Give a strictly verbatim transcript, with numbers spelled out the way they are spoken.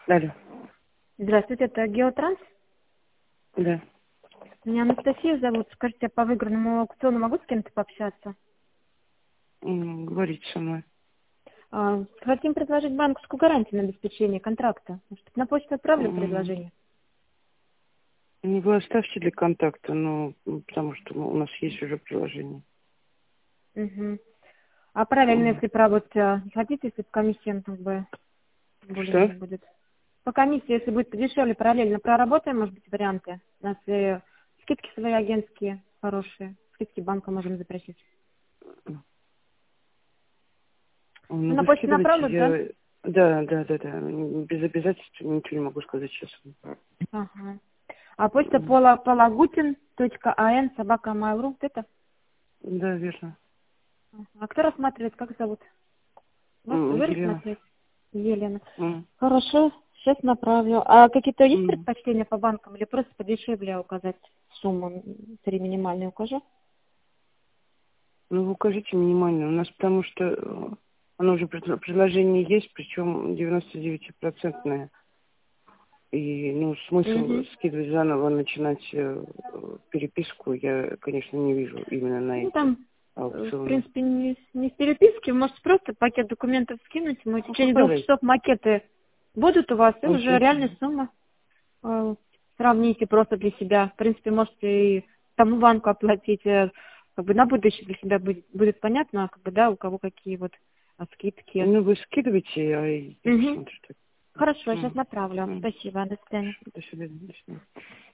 Алло. Здравствуйте, это Геотранс. Да. Меня Анастасия зовут. Скажите, по выигранному аукциону могу с кем-то пообщаться? М, Говорите со мной. А, хотим предложить банковскую гарантию на обеспечение контракта. Может, на почту отправлю М, предложение? Ну, вы оставьте для контакта, ну, м, потому что у нас есть уже приложение. Угу. А параллельно, М. если поработать, не хотите, если по комиссиям как бы Что? более-менее будет? По комиссии, если будет подешевле, параллельно проработаем, может быть, варианты. У нас и скидки свои агентские хорошие. Скидки банка можем запросить. Ну, На вы почту скидываете, направлю, да? я... Да, да, да, да. М, Без обязательств ничего не могу сказать честно. Ага. А почта М. пола, полагутин.ан, собака mail.ru, вот это? Да, верно. Ага. А кто рассматривает, как зовут? Вас? М, Вы Елена. рассматриваете? Елена. М, Хорошо, сейчас направлю. А какие-то есть м. предпочтения по банкам или просто подешевле указать сумму, м, три минимальные укажу? Ну, вы укажите минимально. У нас потому что э, оно уже пред- предложение есть, причем девяносто девять процентное. И, ну, смысл Угу. скидывать заново, начинать э, переписку, я, конечно, не вижу именно на Ну, эти там, э, в аукционы. принципе, не, с- не с переписки, можете просто пакет документов скинуть, мы в Ну, течение какая двух разница? часов макеты будут у вас, и уже Окей. реальная сумма. Э, Сравните просто для себя. В принципе, можете и тому банку оплатить, э, как бы на будущее для себя будет, будет понятно, как бы, да, у кого какие вот а, скидки. Ну, вы скидывайте, а я Угу. посмотрю. Так. Хорошо, сейчас М, направлю. м. Спасибо, до свидания. До свидания. До свидания.